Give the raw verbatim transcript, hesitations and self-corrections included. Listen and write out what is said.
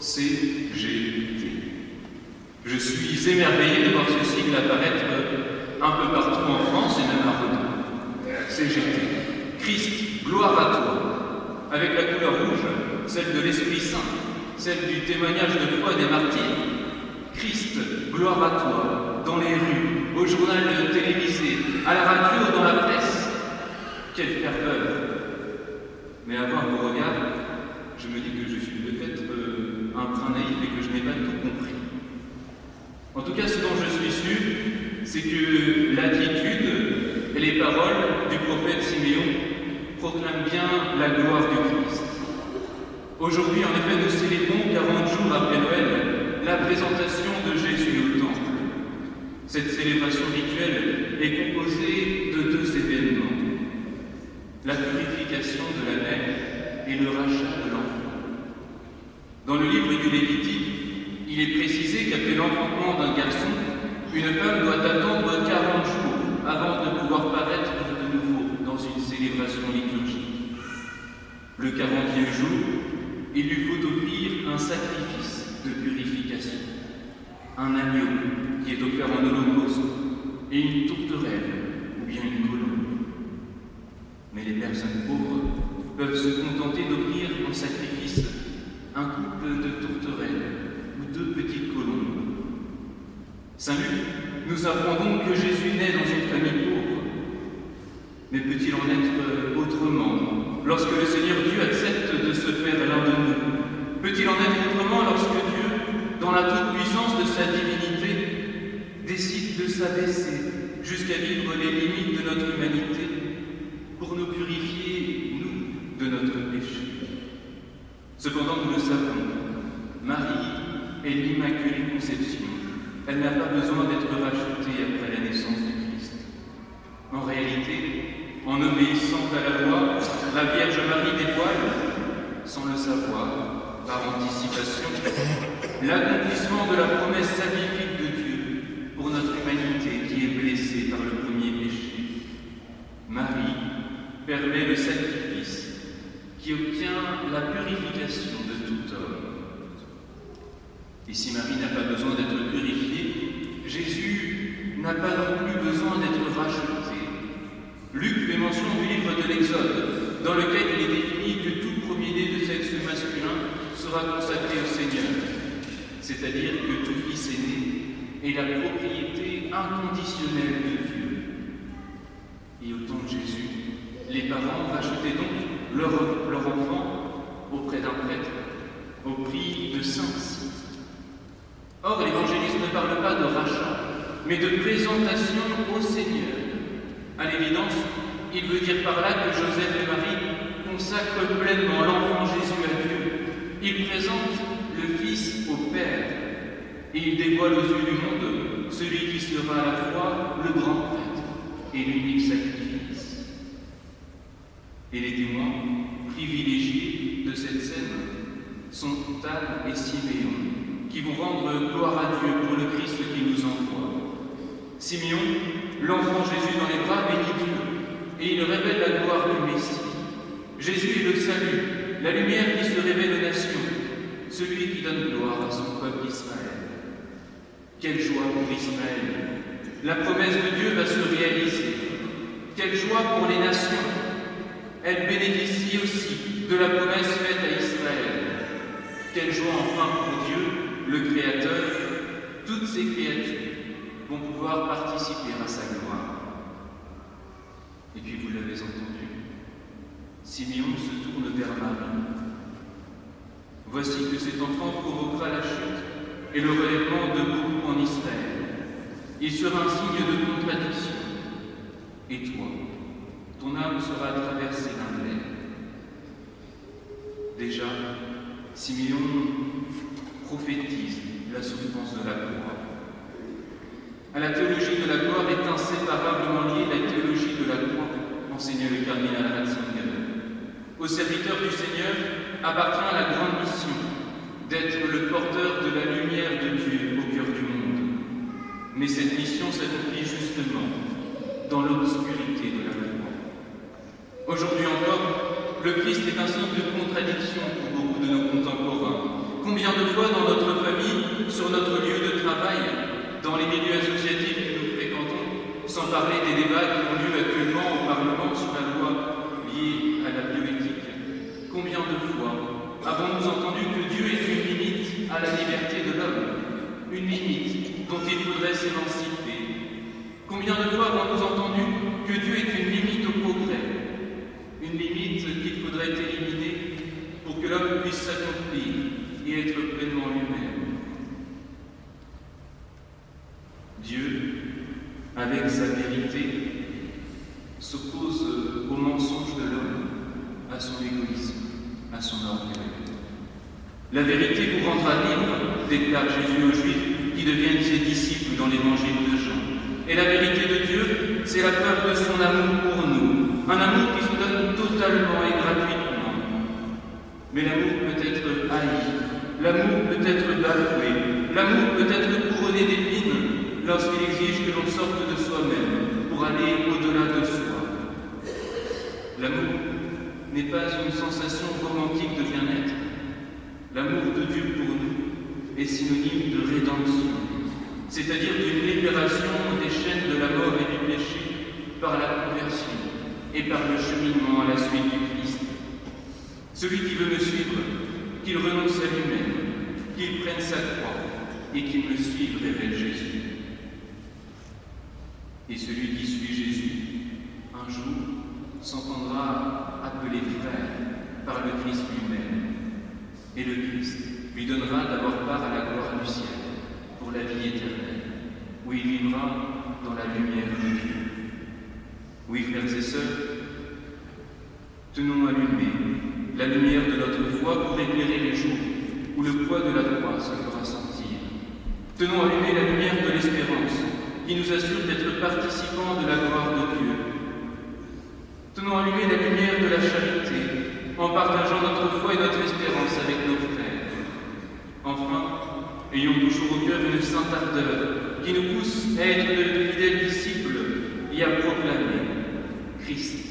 C G T. Je suis émerveillé de voir ce sigle apparaître un peu partout en France et même à Redon. C G T. Christ, gloire à toi. Avec la couleur rouge, celle de l'Esprit Saint, celle du témoignage de foi des martyrs. Christ, gloire à toi, dans les rues, au journal télévisé, à la radio, dans la presse. Quelle ferveur! Mais avant un beau regard, je me dis que je suis peut-être euh, un brin naïf et que je n'ai pas tout compris. En tout cas, ce dont je suis sûr, c'est que l'attitude et les paroles du prophète Siméon proclament bien la gloire du Christ. Aujourd'hui, en effet, nous célébrons quarante jours après Noël la présentation de Jésus au temple. Cette célébration rituelle est composée de deux événements: la purification de la mère et le rachat de l'enfant. Dans le livre du Lévitique, il est précisé qu'après l'enfantement d'un garçon, une femme doit attendre quarante jours avant de pouvoir paraître de nouveau dans une célébration liturgique. Le quarantième jour, il lui faut offrir un sacrifice de purification, un agneau qui est offert en holocauste et une tourterelle ou bien une colombe. Mais les personnes pauvres peuvent se contenter d'offrir en sacrifice un couple de tourterelles ou deux petites colombes. Saint Luc nous apprend donc que Jésus naît dans une famille pauvre. Mais peut-il en être autrement lorsque le Seigneur Dieu accepte de se faire l'un de nous? Peut-il en être autrement lorsque Dieu, dans la toute-puissance de sa divinité, décide de s'abaisser jusqu'à vivre les limites de notre humanité pour nous purifier, nous, de notre péché? Cependant, nous le savons, Marie est l'Immaculée Conception. Elle n'a pas besoin d'être rachetée après la naissance du Christ. En réalité, en obéissant à la loi, la Vierge Marie dévoile, sans le savoir, par anticipation, l'accomplissement de la promesse salvifique de Dieu pour notre humanité qui est blessée par le premier péché. Marie permet le sacrifice qui obtient la purification de tout homme. Et si Marie n'a pas besoin d'être purifiée, Jésus n'a pas non plus besoin d'être racheté. Luc fait mention du livre de l'Exode, dans lequel il est défini que tout premier-né de sexe masculin sera consacré au Seigneur, c'est-à-dire que tout fils aîné est la propriété inconditionnelle de Dieu. Et au temps de Jésus, les parents rachetaient donc leur, leur enfant auprès d'un prêtre, au prix de cent. Or, l'Évangéliste ne parle pas de rachat, mais de présentation au Seigneur. À l'évidence, il veut dire par là que Joseph et Marie consacrent pleinement l'enfant Jésus à Dieu. Ils présentent le Fils au Père, et ils dévoilent aux yeux du monde celui qui sera à la fois le grand prêtre et l'unique sacrifice. Et les témoins privilégiés de cette scène sont Anne et Siméon, qui vont rendre gloire à Dieu pour le Christ qui nous envoie. Siméon, l'enfant Jésus dans les bras, bénit Dieu, et il révèle la gloire du Messie. Jésus est le salut, la lumière qui se révèle aux nations, celui qui donne gloire à son peuple Israël. Quelle joie pour Israël! La promesse de Dieu va se réaliser. Quelle joie pour les nations! Elle bénéficie aussi de la promesse faite à Israël. Quelle joie enfin pour Dieu, le Créateur! Toutes ces créatures vont pouvoir participer à sa gloire. Et puis vous l'avez entendu, Siméon se tourne vers Marie. Voici que cet enfant provoquera la chute et le relèvement de beaucoup en Israël. Il sera un signe de contradiction. Et toi, ton âme sera traversée d'un glaive. Déjà, Siméon prophétise la souffrance de la gloire. À la théologie de la gloire est inséparablement liée la théologie de la croix, enseignait le cardinal Ratzinger. Au serviteur du Seigneur appartient la grande mission d'être le porteur de la lumière de Dieu au cœur du monde. Mais cette mission s'accomplit justement dans l'obscurité de la croix. Aujourd'hui encore, le Christ est un signe de contradiction pour beaucoup de nos contemporains, Combien de fois dans notre famille, sur notre lieu de travail, dans les milieux associatifs que nous fréquentons, sans parler des débats qui ont lieu actuellement au Parlement sur la loi liée à la bioéthique, combien de fois avons-nous entendu que Dieu est une limite à la liberté de l'homme, une limite dont il faudrait s'émanciper? Combien de fois avons-nous entendu que Dieu est une limite au progrès, une limite qu'il faudrait éliminer pour que l'homme puisse s'accomplir et être pleinement lui-même? Dieu, avec sa vérité, s'oppose au mensonge de l'homme, à son égoïsme, à son orgueil. La vérité vous rendra libre, déclare Jésus aux Juifs qui deviennent ses disciples dans l'évangile de Jean. Et la vérité de Dieu, c'est la preuve de son amour pour nous, un amour qui se donne totalement et gratuitement. Mais l'amour peut être haï, l'amour peut être bafoué, l'amour peut être couronné d'épines lorsqu'il exige que l'on sorte de soi-même pour aller au-delà de soi. L'amour n'est pas une sensation romantique de bien-être. L'amour de Dieu pour nous est synonyme de rédemption, c'est-à-dire d'une libération des chaînes de la mort et du péché par la conversion et par le cheminement à la suite du Christ. Celui qui veut me suivre, qu'il renonce à lui-même, qu'il prenne sa croix et qu'il me suive, révèle Jésus. Et celui qui suit Jésus, un jour, s'entendra appeler frère par le Christ lui-même. Et le Christ lui donnera d'abord part à la gloire du ciel, pour la vie éternelle, où il vivra dans la lumière de Dieu. Oui, frères et sœurs, tenons allumée la lumière de notre foi pour éclairer les jours où le poids de la croix se fera sentir. Tenons allumée la lumière de l'espérance qui nous assure d'être participants de la gloire de Dieu. Tenons allumée la lumière de la charité en partageant notre foi et notre espérance avec nos frères. Enfin, ayons toujours au cœur une sainte ardeur qui nous pousse à être de fidèles disciples et à proclamer Christ